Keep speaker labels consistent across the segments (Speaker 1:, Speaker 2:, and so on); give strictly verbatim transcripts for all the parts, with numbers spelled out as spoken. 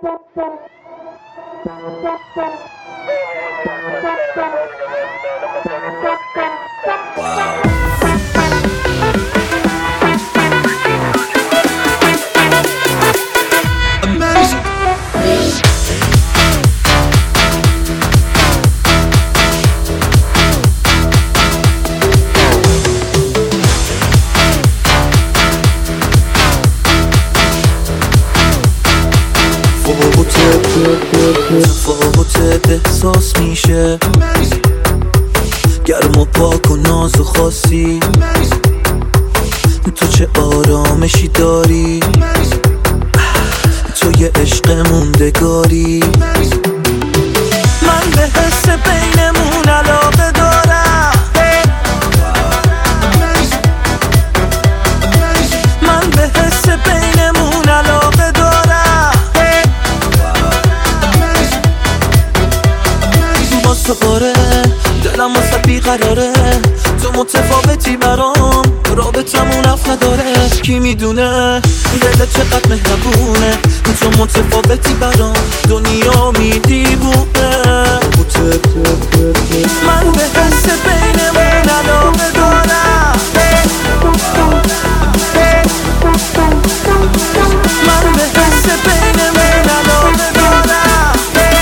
Speaker 1: تفاوتت احساس میشه گرم و پاک و ناز و خاصی تو چه آرامشی داری تو یه عشق موندگاری من به حس بینمون علاقه دارم من به حس بینمون علاقه دارم باز تو پاره دلم واسه بیقراره تو متفاوتی برام رابطمون اف نداره کی میدونه دلت چقدر مهربونه تو متفاوتی برام دنیا میدیبونه من به حس بینمون علاقه دارم من به حس بینمون علاقه دارم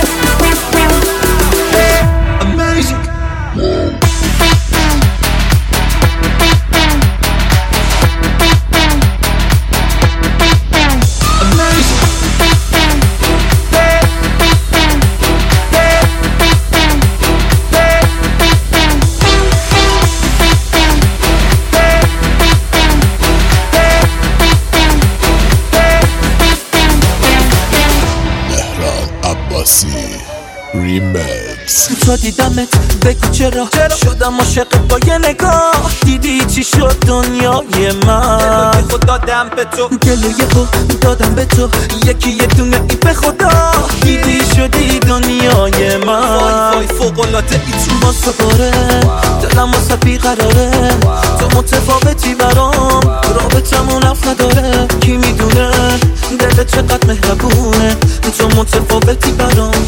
Speaker 2: ریمکس
Speaker 1: تو دیدمت بگو چرا شدم عاشق با یه نگاه دیدی چی شد دنیای من
Speaker 3: گلوی خود دادم به تو
Speaker 1: گلوی خود دادم به تو یکی یه دونه ای به خدا دیدی شدی دنیای من
Speaker 3: وای وای فوق‌العاده ای تو
Speaker 1: باز تو پاره دلم واسه بیقراره تو متفاوتی برام رابطمون اف نداره کی میدونه دلت چقدر مهربونه تو متفاوتی برام